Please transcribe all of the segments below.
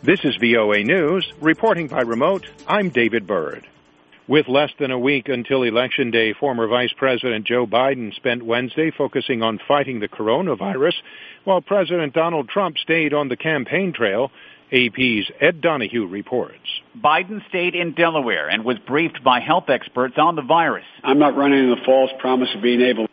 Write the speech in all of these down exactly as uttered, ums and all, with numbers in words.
This is V O A News, reporting by remote, I'm David Byrd. With less than a week until Election Day, former Vice President Joe Biden spent Wednesday focusing on fighting the coronavirus, while President Donald Trump stayed on the campaign trail. A P's Ed Donahue reports. Biden stayed in Delaware and was briefed by health experts on the virus. I'm not running the false promise of being able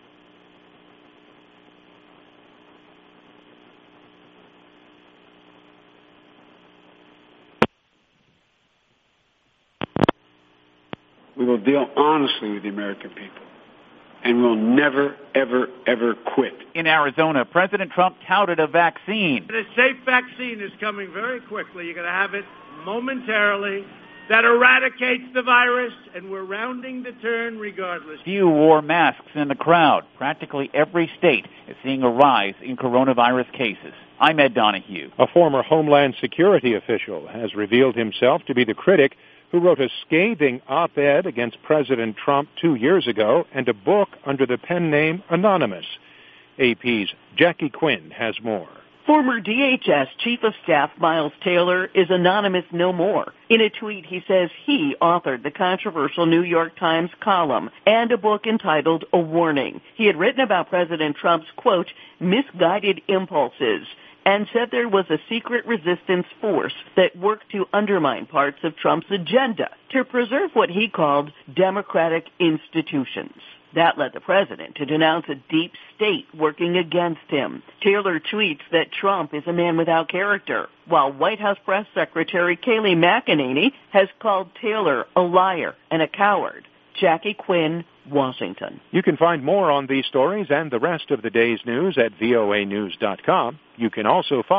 We will deal honestly with the American people, and we'll never, ever, ever quit. In Arizona, President Trump touted a vaccine. A safe vaccine is coming very quickly. You're going to have it momentarily. That eradicates the virus, and we're rounding the turn regardless. Few wore masks in the crowd. Practically every state is seeing a rise in coronavirus cases. I'm Ed Donahue. A former Homeland Security official has revealed himself to be the critic who wrote a scathing op-ed against President Trump two years ago and a book under the pen name Anonymous. A P's Jackie Quinn has more. Former D H S Chief of Staff Miles Taylor is anonymous no more. In a tweet, he says he authored the controversial New York Times column and a book entitled A Warning. He had written about President Trump's, quote, misguided impulses, and said there was a secret resistance force that worked to undermine parts of Trump's agenda to preserve what he called democratic institutions. That led the president to denounce a deep state working against him. Taylor tweets that Trump is a man without character, while White House Press Secretary Kayleigh McEnany has called Taylor a liar and a coward. Jackie Quinn, Washington. You can find more on these stories and the rest of the day's news at V O A news dot com. You can also follow